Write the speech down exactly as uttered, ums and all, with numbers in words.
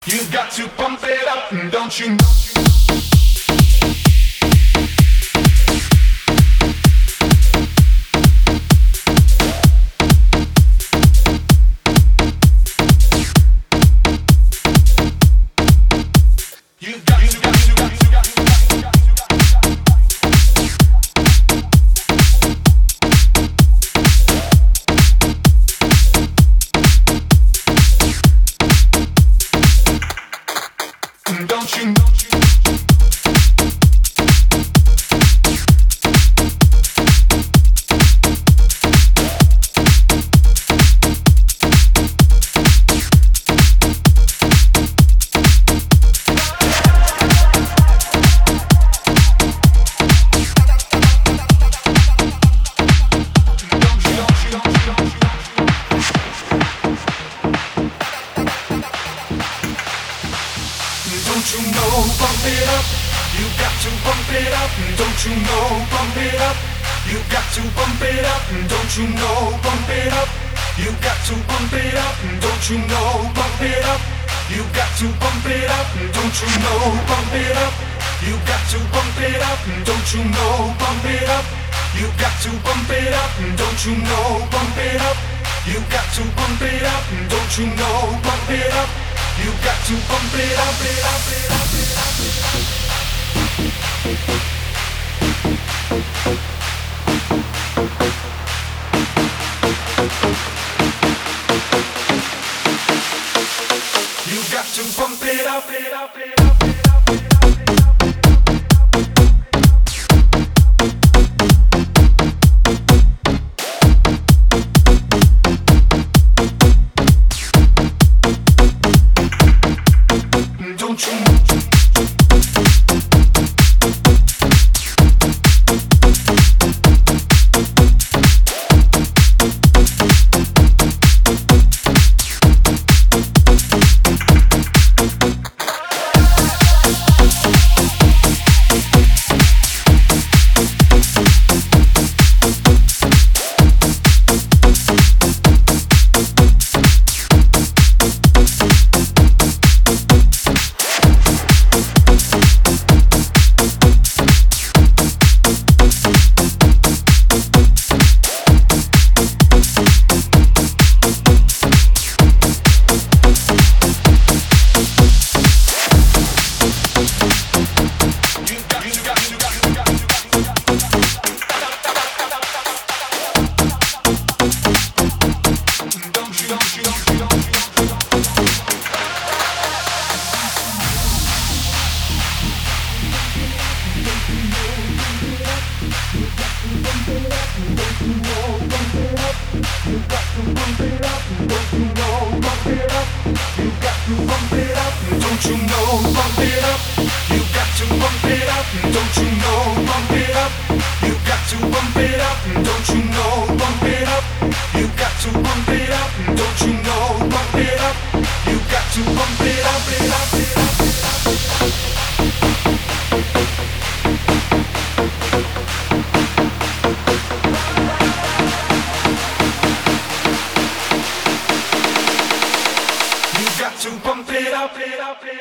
You got to pump it up, don't you know? You got to, got to, got to, got to, got to, got to, got to. Don't you know? Don't you know, bump it up. You got to bump it up. Don't you know, bump it up. You got to bump it up. Don't you know, bump it up. You got to bump it up. Don't you know, bump it up. You got to bump it up. Don't you know, bump it up. You got to bump it up. Don't you know, bump it up. You got to bump it up. Don't you know, bump it up. You got to bump it up. Don't you know, bump it up. You got to bump it up, it up, it up, it up, it up. You got to bump it up, it up, it up, it up, it up, it up, it up. Don't you know? Don't you know, bump it up. You got to bump it up. Don't you know, bump it up. You got to bump it up.